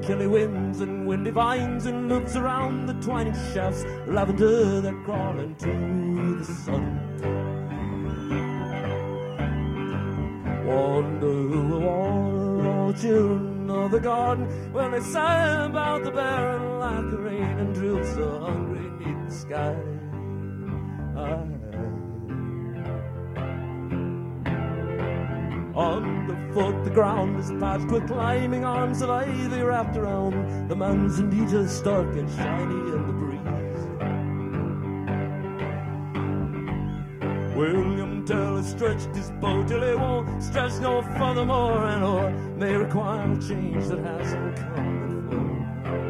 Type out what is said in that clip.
chilly winds and windy vines, and moves around the twining shafts, lavender that crawl into the sun. Wonder who will warn all children of the garden when they sigh about the barren like the rain and drill so hungry neath the sky. Underfoot the ground is patched with climbing arms of ivy wrapped around the manzanitas stark and shiny in the breeze. William Tell has stretched his bow till he won't stretch no furthermore, and or may require a change that hasn't come before.